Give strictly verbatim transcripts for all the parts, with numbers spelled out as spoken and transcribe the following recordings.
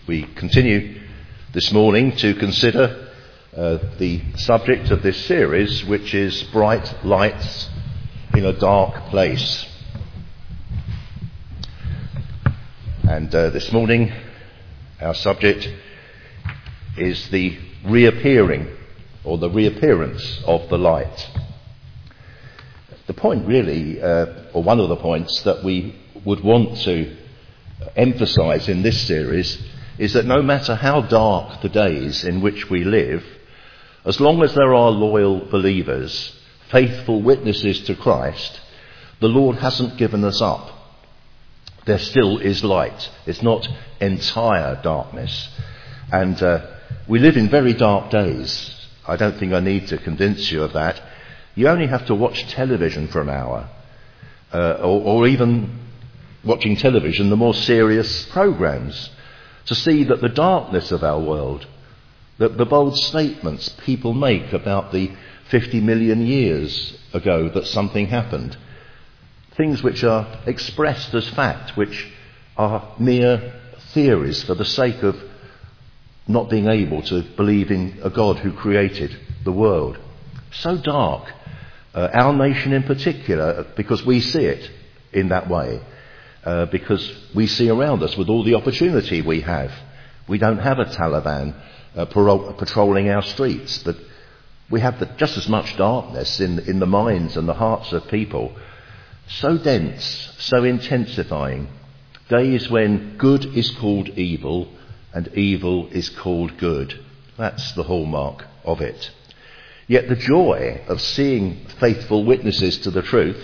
We continue this morning to consider uh, the subject of this series, which is bright lights in a dark place. And uh, this morning our subject is the reappearing or the reappearance of the light. The point really, uh, or one of the points that we would want to emphasise in this series is that no matter how dark the days in which we live, as long as there are loyal believers, faithful witnesses to Christ, the Lord hasn't given us up. There still is light. It's not entire darkness. And uh, we live in very dark days. I don't think I need to convince you of that. You only have to watch television for an hour, uh, or, or even watching television, the more serious programmes, to see that the darkness of our world, that the bold statements people make about the fifty million years ago that something happened, things which are expressed as fact, which are mere theories for the sake of not being able to believe in a God who created the world. So dark, uh, our nation in particular, because we see it in that way. Uh, because we see around us with all the opportunity we have. We don't have a Taliban uh, parole, patrolling our streets, but we have the, just as much darkness in, in the minds and the hearts of people. So dense, so intensifying. Days when good is called evil and evil is called good. That's the hallmark of it. Yet the joy of seeing faithful witnesses to the truth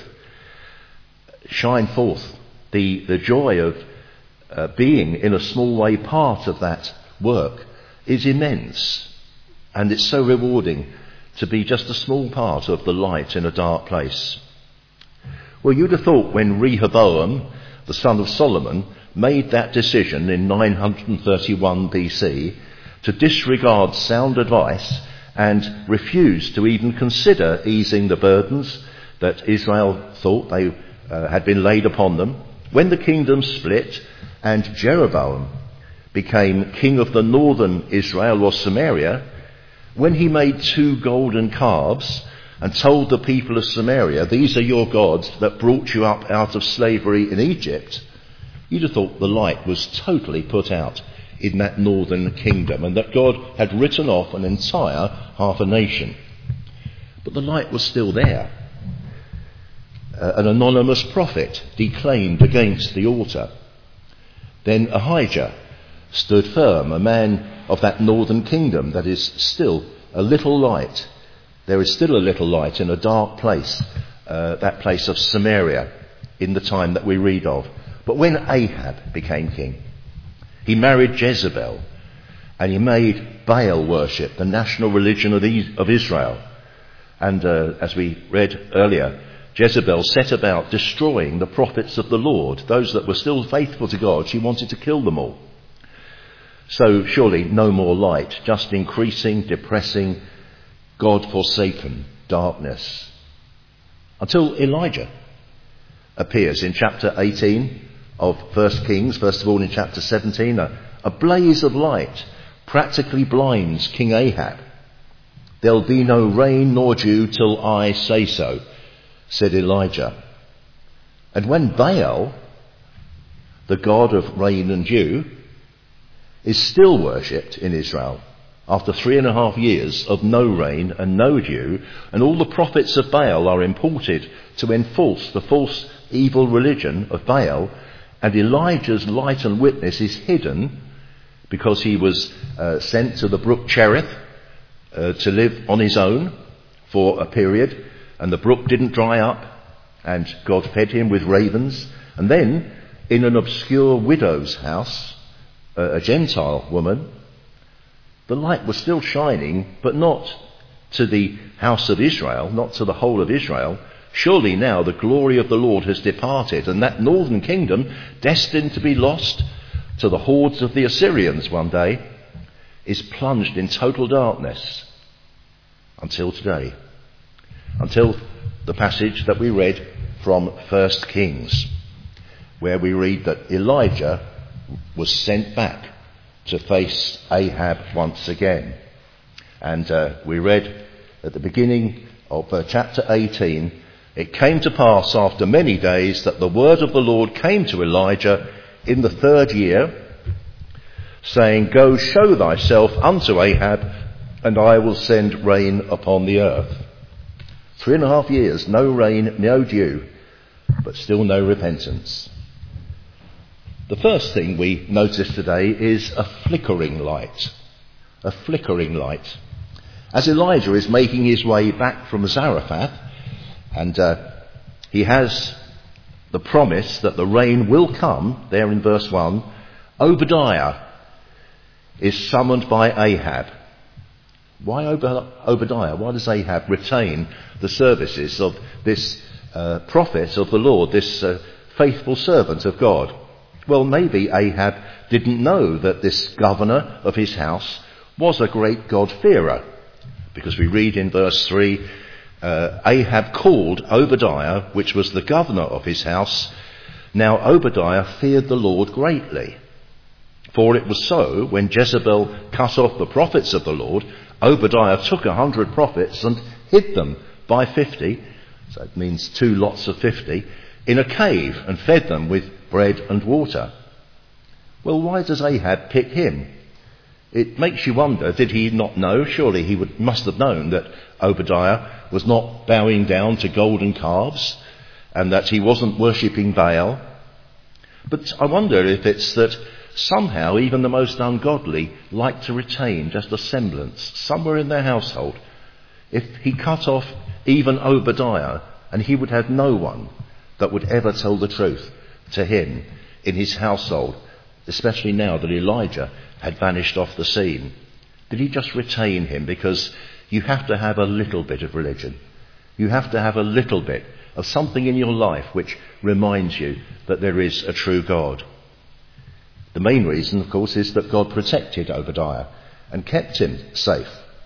shine forth. The, the joy of uh, being in a small way part of that work is immense, and it's so rewarding to be just a small part of the light in a dark place. Well, you'd have thought when Rehoboam, the son of Solomon, made that decision in nine thirty-one B C to disregard sound advice and refuse to even consider easing the burdens that Israel thought they uh, had been laid upon them, when the kingdom split and Jeroboam became king of the northern Israel or Samaria, when he made two golden calves and told the people of Samaria, these are your gods that brought you up out of slavery in Egypt, you'd have thought the light was totally put out in that northern kingdom and that God had written off an entire half a nation. But the light was still there. Uh, an anonymous prophet declaimed against the altar. Then Ahijah stood firm, a man of that northern kingdom that is still a little light. There is still a little light in a dark place, uh, that place of Samaria in the time that we read of. But when Ahab became king, he married Jezebel and he made Baal worship the national religion of, the, of Israel. And uh, as we read earlier, Jezebel set about destroying the prophets of the Lord. Those that were still faithful to God, she wanted to kill them all. So surely no more light, just increasing, depressing, God-forsaken darkness. Until Elijah appears in chapter eighteen of First Kings, first of all in chapter seventeen, a, a blaze of light practically blinds King Ahab. There'll be no rain nor dew till I say so, said Elijah. And when Baal, the god of rain and dew, is still worshipped in Israel after three and a half years of no rain and no dew, and all the prophets of Baal are imported to enforce the false evil religion of Baal, and Elijah's light and witness is hidden because he was uh, sent to the brook Cherith uh, to live on his own for a period, and the brook didn't dry up, and God fed him with ravens. And then, in an obscure widow's house, uh, a Gentile woman, the light was still shining, but not to the house of Israel, not to the whole of Israel. Surely now the glory of the Lord has departed, and that northern kingdom, destined to be lost to the hordes of the Assyrians one day, is plunged in total darkness until today. Until the passage that we read from First Kings, where we read that Elijah was sent back to face Ahab once again. And uh, we read at the beginning of uh, chapter eighteen, it came to pass after many days that the word of the Lord came to Elijah in the third year, saying, Go show thyself unto Ahab, and I will send rain upon the earth. Three and a half years, no rain, no dew, but still no repentance. The first thing we notice today is a flickering light. A flickering light. As Elijah is making his way back from Zarephath, and uh, he has the promise that the rain will come, there in verse one, Obadiah is summoned by Ahab. Why Ob- Obadiah? Why does Ahab retain the services of this uh, prophet of the Lord, this uh, faithful servant of God? Well, maybe Ahab didn't know that this governor of his house was a great God-fearer, because we read in verse three, uh, Ahab called Obadiah, which was the governor of his house. Now Obadiah feared the Lord greatly. For it was so, when Jezebel cut off the prophets of the Lord, Obadiah took a hundred prophets and hid them by fifty, so it means two lots of fifty, in a cave and fed them with bread and water. Well, why does Ahab pick him? It makes you wonder, did he not know? Surely he would, must have known that Obadiah was not bowing down to golden calves and that he wasn't worshipping Baal. But I wonder if it's that somehow even the most ungodly like to retain just a semblance somewhere in their household. If he cut off even Obadiah, and he would have no one that would ever tell the truth to him in his household, especially now that Elijah had vanished off the scene. Did he just retain him? Because you have to have a little bit of religion. You have to have a little bit of something in your life which reminds you that there is a true God. The main reason, of course, is that God protected Obadiah and kept him safe.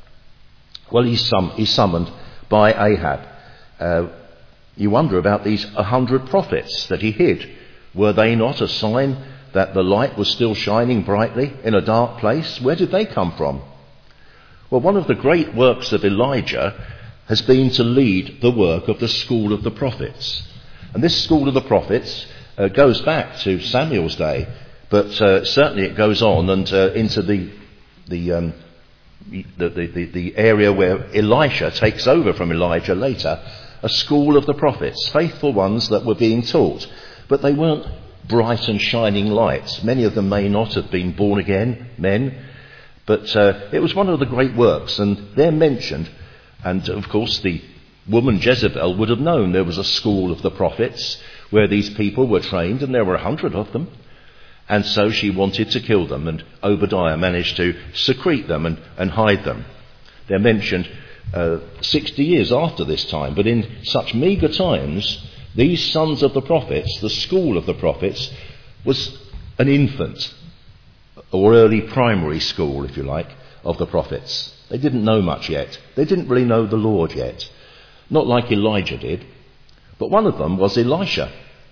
Well, he's, sum- he's summoned by Ahab. Uh, you wonder about these a hundred prophets that he hid. Were they not a sign that the light was still shining brightly in a dark place? Where did they come from? Well, one of the great works of Elijah has been to lead the work of the school of the prophets. And this school of the prophets uh, goes back to Samuel's day, but uh, certainly it goes on and uh, into the the, um, the, the, the the area where Elisha takes over from Elijah later, a school of the prophets, faithful ones that were being taught. But they weren't bright and shining lights. Many of them may not have been born again men, but uh, it was one of the great works, and they're mentioned. And of course the woman Jezebel would have known there was a school of the prophets where these people were trained, and there were a hundred of them. And so she wanted to kill them, and Obadiah managed to secrete them and, and hide them. They're mentioned uh, sixty years after this time, but in such meagre times, these sons of the prophets, the school of the prophets, was an infant, or early primary school, if you like, of the prophets. They didn't know much yet. They didn't really know the Lord yet. Not like Elijah did. But one of them was Elisha.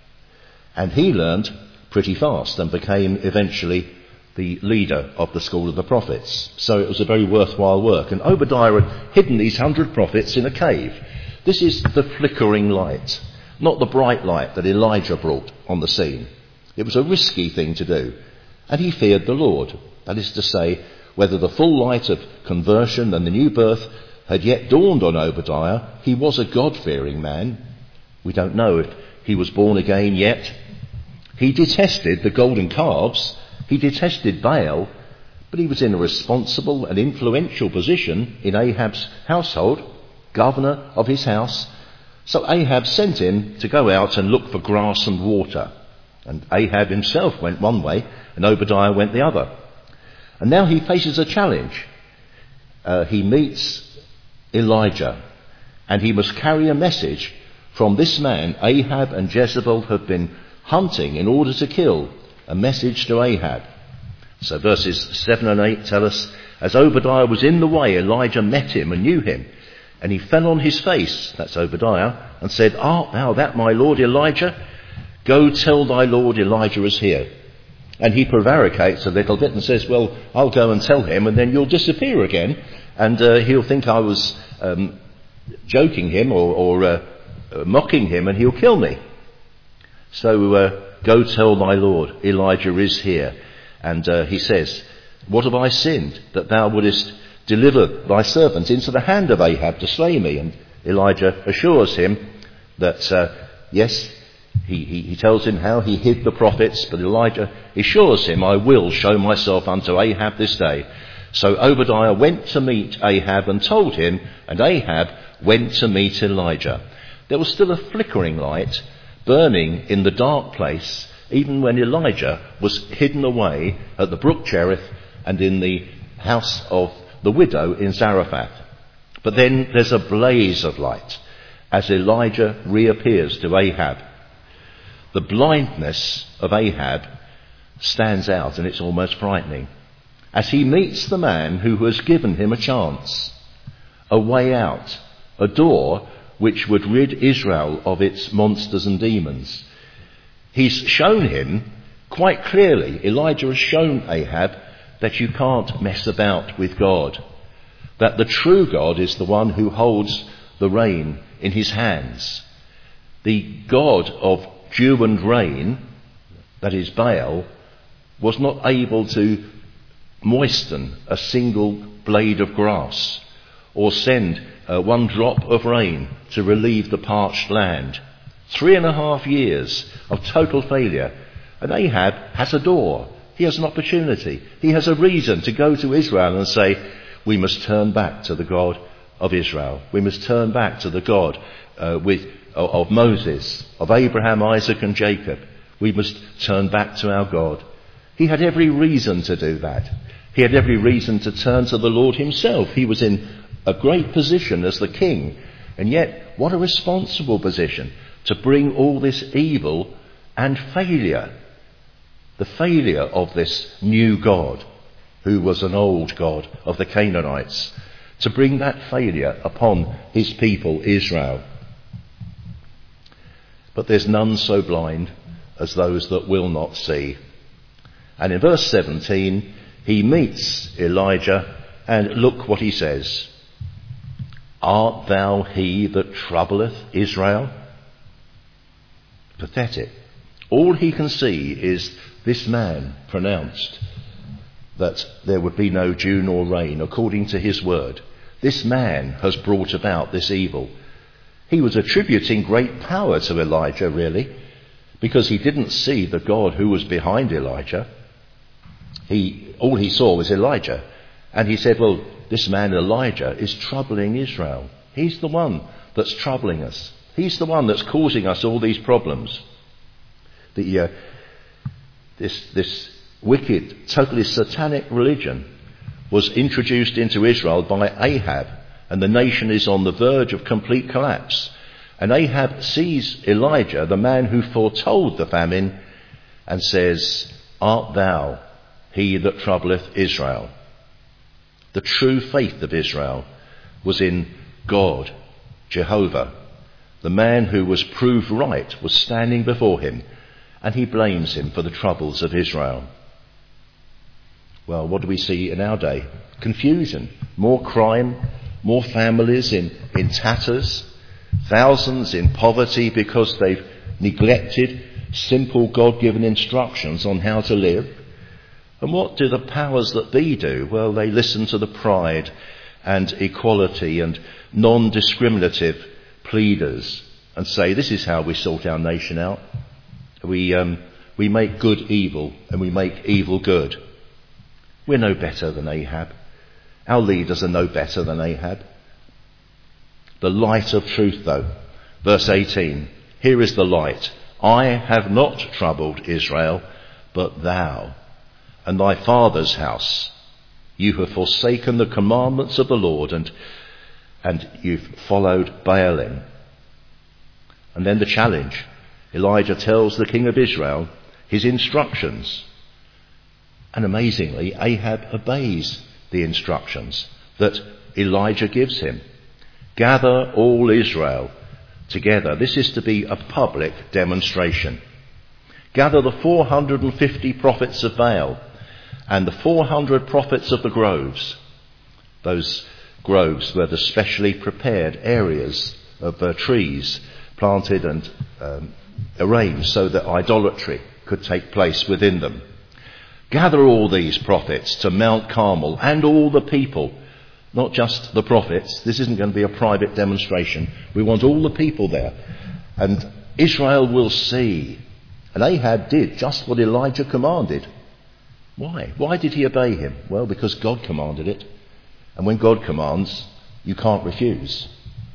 And he learned pretty fast and became eventually the leader of the school of the prophets. So it was a very worthwhile work. And Obadiah had hidden these hundred prophets in a cave. This is the flickering light, not the bright light that Elijah brought on the scene. It was a risky thing to do. And he feared the Lord. That is to say, whether the full light of conversion and the new birth had yet dawned on Obadiah, he was a God-fearing man. We don't know if he was born again yet. He detested the golden calves. He detested Baal. But he was in a responsible and influential position in Ahab's household, governor of his house. So Ahab sent him to go out and look for grass and water. And Ahab himself went one way and Obadiah went the other. And now he faces a challenge. Uh, he meets Elijah, and he must carry a message from this man Ahab and Jezebel have been hunting in order to kill, a message to Ahab. So verses seven and eight tell us, as Obadiah was in the way, Elijah met him and knew him, and he fell on his face, that's Obadiah, and said, Art thou that my lord Elijah? Go tell thy lord Elijah is here. And he prevaricates a little bit and says, well, I'll go and tell him and then you'll disappear again. And uh, he'll think I was um, joking him or, or uh, mocking him and he'll kill me. So uh, go tell my Lord, Elijah is here. And uh, he says, what have I sinned that thou wouldest deliver thy servant into the hand of Ahab to slay me? And Elijah assures him that, uh, yes, he, he, he tells him how he hid the prophets, but Elijah assures him, I will show myself unto Ahab this day. So Obadiah went to meet Ahab and told him, and Ahab went to meet Elijah. There was still a flickering light burning in the dark place, even when Elijah was hidden away at the brook Cherith and in the house of the widow in Zarephath. But then there's a blaze of light as Elijah reappears to Ahab. The blindness of Ahab stands out, and it's almost frightening, as he meets the man who has given him a chance, a way out, a door which would rid Israel of its monsters and demons. He's shown him quite clearly, Elijah has shown Ahab that you can't mess about with God, that the true God is the one who holds the rain in his hands. The God of dew and rain, that is Baal, was not able to moisten a single blade of grass or send uh, one drop of rain to relieve the parched land. Three and a half years of total failure. And Ahab has a door. He has an opportunity. He has a reason to go to Israel and say, we must turn back to the God of Israel. We must turn back to the God uh, with of Moses, of Abraham, Isaac and Jacob. We must turn back to our God. He had every reason to do that. He had every reason to turn to the Lord himself. He was in a great position as the king. And yet, what a responsible position to bring all this evil and failure. The failure of this new God, who was an old God of the Canaanites, to bring that failure upon his people Israel. But there's none so blind as those that will not see. And in verse seventeen, he meets Elijah, and look what he says. Art thou he that troubleth Israel? Pathetic. All he can see is this man pronounced that there would be no dew nor rain according to his word. This man has brought about this evil. He was attributing great power to Elijah, really, because he didn't see the God who was behind Elijah. He, all he saw was Elijah. And he said, well, this man Elijah is troubling Israel. He's the one that's troubling us. He's the one that's causing us all these problems. The, uh, this, this wicked, totally satanic religion was introduced into Israel by Ahab, and the nation is on the verge of complete collapse. And Ahab sees Elijah, the man who foretold the famine, and says, art thou he that troubleth Israel? The true faith of Israel was in God, Jehovah. The man who was proved right was standing before him, and he blames him for the troubles of Israel. Well, what do we see in our day? Confusion, more crime, more families in, in tatters, thousands in poverty because they've neglected simple God-given instructions on how to live. And what do the powers that be do? Well, they listen to the pride and equality and non-discriminative pleaders and say, this is how we sort our nation out. We, um, we make good evil and we make evil good. We're no better than Ahab. Our leaders are no better than Ahab. The light of truth, though. Verse eighteen. Here is the light. I have not troubled Israel, but thou and thy father's house. You have forsaken the commandments of the Lord, and, and you've followed Baalim. And then the challenge. Elijah tells the king of Israel his instructions. And amazingly, Ahab obeys the instructions that Elijah gives him. Gather all Israel together. This is to be a public demonstration. Gather the four hundred fifty prophets of Baal and the four hundred prophets of the groves. Those groves were the specially prepared areas of uh, trees planted and um, arranged so that idolatry could take place within them. Gather all these prophets to Mount Carmel and all the people, not just the prophets. This isn't going to be a private demonstration. We want all the people there. And Israel will see. And Ahab did just what Elijah commanded. Why? Why did he obey him? Well, because God commanded it. And when God commands, you can't refuse.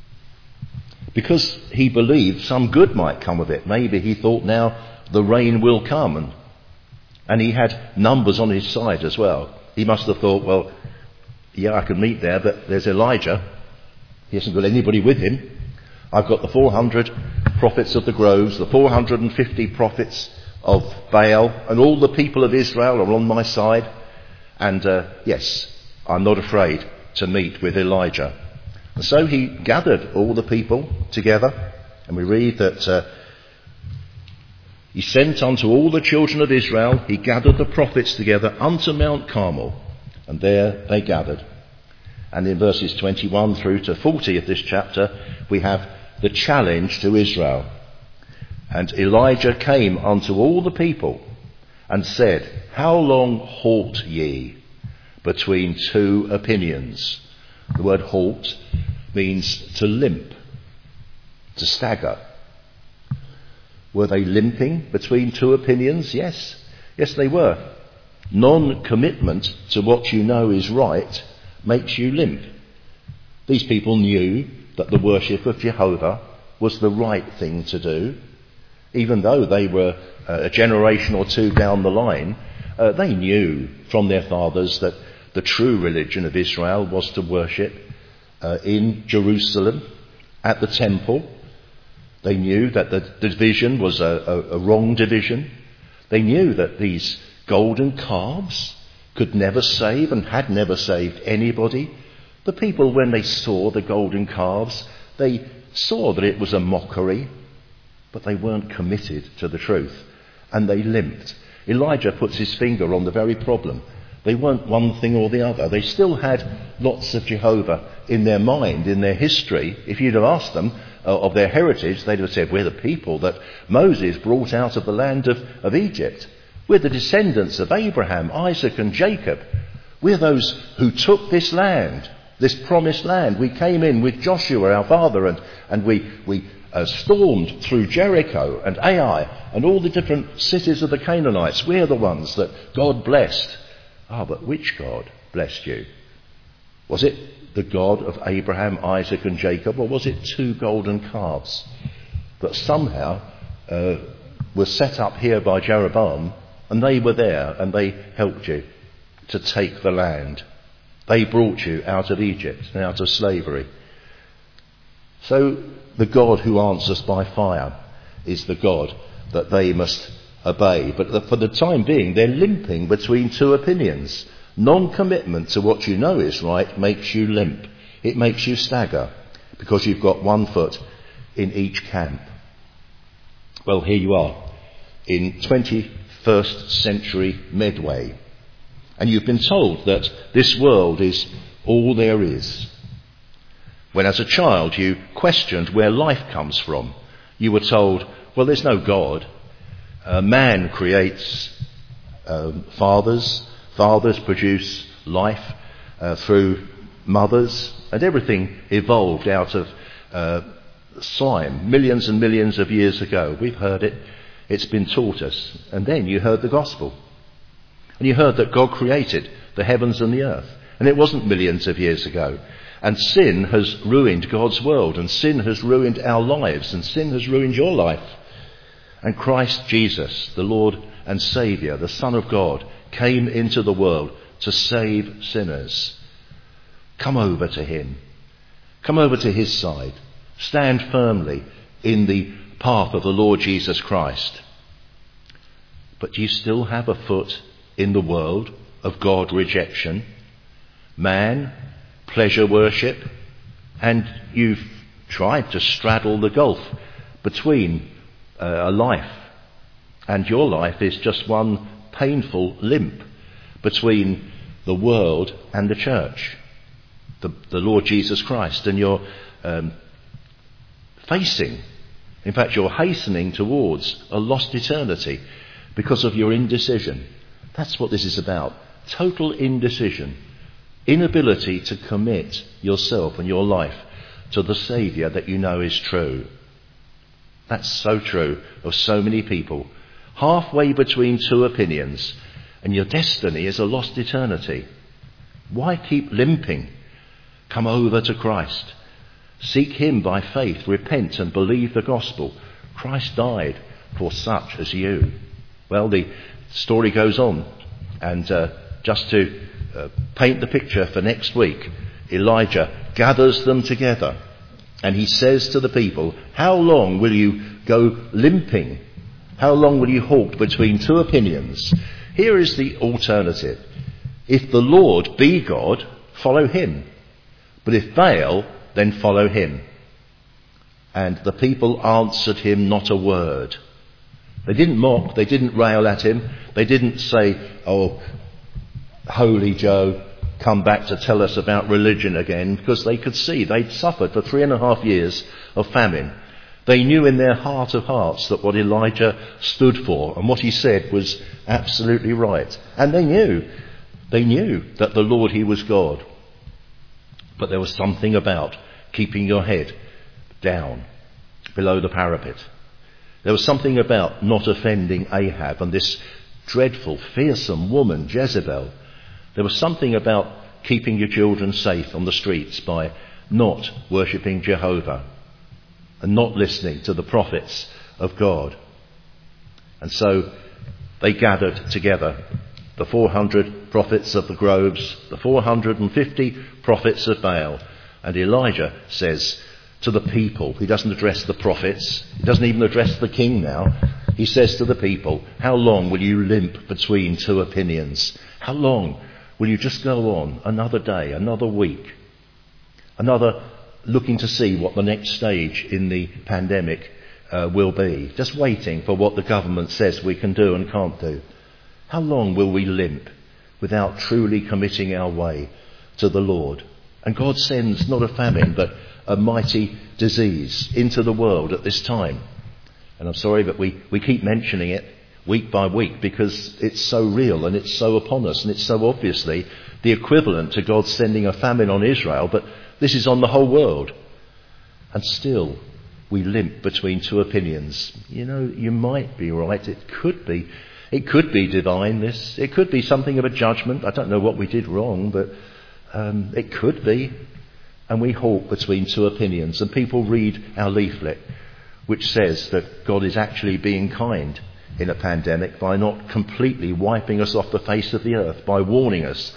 Because he believed some good might come of it. Maybe he thought now the rain will come. And, and he had numbers on his side as well. He must have thought, well, yeah, I can meet there, but there's Elijah. He hasn't got anybody with him. I've got the four hundred prophets of the groves, the four hundred fifty prophets of Baal, and all the people of Israel are on my side. And uh, yes, I'm not afraid to meet with Elijah. And so he gathered all the people together, and we read that uh, he sent unto all the children of Israel, he gathered the prophets together unto Mount Carmel, and there they gathered. And in verses twenty-one through to forty of this chapter, we have the challenge to Israel. And Elijah came unto all the people and said, How long halt ye between two opinions? The word halt means to limp, to stagger. Were they limping between two opinions? Yes. Yes, they were. Non-commitment to what you know is right makes you limp. These people knew that the worship of Jehovah was the right thing to do. Even though they were uh, a generation or two down the line, uh, they knew from their fathers that the true religion of Israel was to worship uh, in Jerusalem at the temple. They knew that the division was a, a, a wrong division. They knew that these golden calves could never save and had never saved anybody. The people, when they saw the golden calves, they saw that it was a mockery, but they weren't committed to the truth, and they limped. Elijah puts his finger on the very problem. They weren't one thing or the other. They still had lots of Jehovah in their mind, in their history. If you'd have asked them uh, of their heritage, they'd have said, we're the people that Moses brought out of the land of, of Egypt. We're the descendants of Abraham, Isaac and Jacob. We're those who took this land, this promised land. We came in with Joshua, our father, and, and we, we uh, stormed through Jericho and Ai and all the different cities of the Canaanites. We're the ones that God blessed. Ah, but which God blessed you? Was it the God of Abraham, Isaac and Jacob, or was it two golden calves that somehow uh, were set up here by Jeroboam, and they were there and they helped you to take the land? They brought you out of Egypt and out of slavery. So the God who answers by fire is the God that they must obey. But for the time being, they're limping between two opinions. Non-commitment to what you know is right makes you limp. It makes you stagger because you've got one foot in each camp. Well, here you are in twenty-first century Medway. And you've been told that this world is all there is. When as a child you questioned where life comes from, you were told, well, there's no God. Uh, man creates um, fathers. Fathers produce life uh, through mothers. And everything evolved out of uh, slime millions and millions of years ago. We've heard it. It's been taught us. And then you heard the gospel. And you heard that God created the heavens and the earth. And it wasn't millions of years ago. And sin has ruined God's world. And sin has ruined our lives. And sin has ruined your life. And Christ Jesus, the Lord and Saviour, the Son of God, came into the world to save sinners. Come over to him. Come over to his side. Stand firmly in the path of the Lord Jesus Christ. But do you still have a foot in the world of God rejection, man, pleasure worship, and you've tried to straddle the gulf between uh, a life And your life is just one painful limp between the world and the church, the, the Lord Jesus Christ, and you're um, facing, in fact you're hastening towards a lost eternity because of your indecision. That's what this is about. Total indecision. Inability to commit yourself and your life to the Saviour that you know is true. That's so true of so many people. Halfway between two opinions, and your destiny is a lost eternity. Why keep limping? Come over to Christ. Seek him by faith. Repent and believe the gospel. Christ died for such as you. Well, the story goes on, and uh, just to uh, paint the picture for next week, Elijah gathers them together and he says to the people, how long will you go limping? How long will you halt between two opinions? Here is the alternative. If the Lord be God, follow him. But if Baal, then follow him. And the people answered him not a word. They didn't mock, they didn't rail at him, they didn't say, oh, Holy Joe, come back to tell us about religion again, because they could see they'd suffered for three and a half years of famine. They knew in their heart of hearts that what Elijah stood for and what he said was absolutely right. And they knew, they knew that the Lord, he was God. But there was something about keeping your head down below the parapet. There was something about not offending Ahab and this dreadful, fearsome woman, Jezebel. There was something about keeping your children safe on the streets by not worshipping Jehovah and not listening to the prophets of God. And so they gathered together, the four hundred prophets of the groves, the four hundred fifty prophets of Baal. And Elijah says to the people, he doesn't address the prophets, he doesn't even address the king now, he says to the people, how long will you limp between two opinions? How long will you just go on another day, another week, another looking to see what the next stage in the pandemic uh, will be, just waiting for what the government says we can do and can't do? How long will we limp without truly committing our way to the Lord? And God sends not a famine but a mighty disease into the world at this time. And I'm sorry, but we, we keep mentioning it week by week because it's so real and it's so upon us, and it's so obviously the equivalent to God sending a famine on Israel, but this is on the whole world. And still we limp between two opinions. You know, you might be right, it could be. It could be divine, this. It could be something of a judgment. I don't know what we did wrong, but um, it could be. And we halt between two opinions, and people read our leaflet, which says that God is actually being kind in a pandemic by not completely wiping us off the face of the earth, by warning us.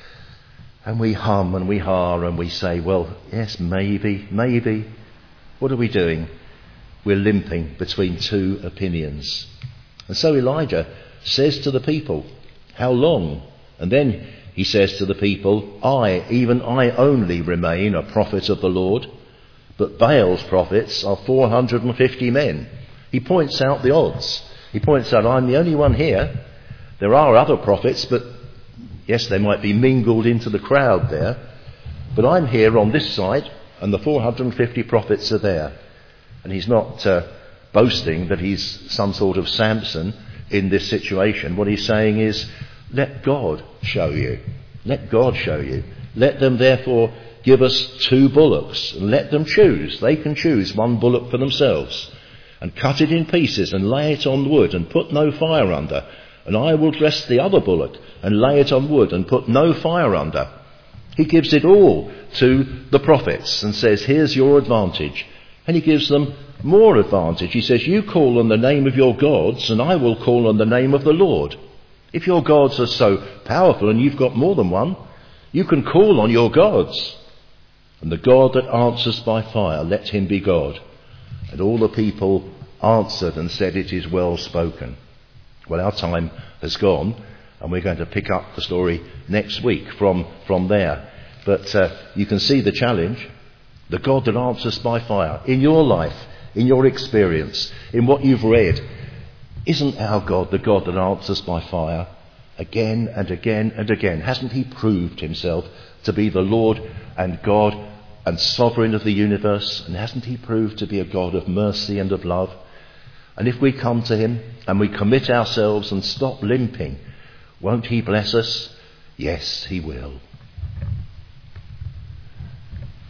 And we hum and we ha and we say, well, yes, maybe, maybe. What are we doing? We're limping between two opinions. And so Elijah says to the people, how long? And then he says to the people, I, even I only remain a prophet of the Lord, but Baal's prophets are four hundred fifty men. He points out the odds. He points out, I'm the only one here. There are other prophets, but yes, they might be mingled into the crowd there. But I'm here on this side, and the four hundred fifty prophets are there. And he's not uh, boasting that he's some sort of Samson in this situation. What he's saying is, let God show you. Let God show you. Let them therefore give us two bullocks, and let them choose. They can choose one bullock for themselves, and cut it in pieces and lay it on wood and put no fire under. And I will dress the other bullock and lay it on wood and put no fire under. He gives it all to the prophets and says, here's your advantage. And he gives them more advantage. He says, you call on the name of your gods and I will call on the name of the Lord. If your gods are so powerful and you've got more than one, you can call on your gods. And the God that answers by fire, let him be God. And all the people answered and said, it is well spoken. Well, our time has gone, and we're going to pick up the story next week from, from there. But uh, you can see the challenge. The God that answers by fire in your life, in your experience, in what you've read, Isn't our God the God that answers by fire again and again and again? Hasn't he proved himself to be the Lord and God and sovereign of the universe? And hasn't he proved to be a God of mercy and of love? And if we come to him and we commit ourselves and stop limping, won't he bless us? Yes, he will.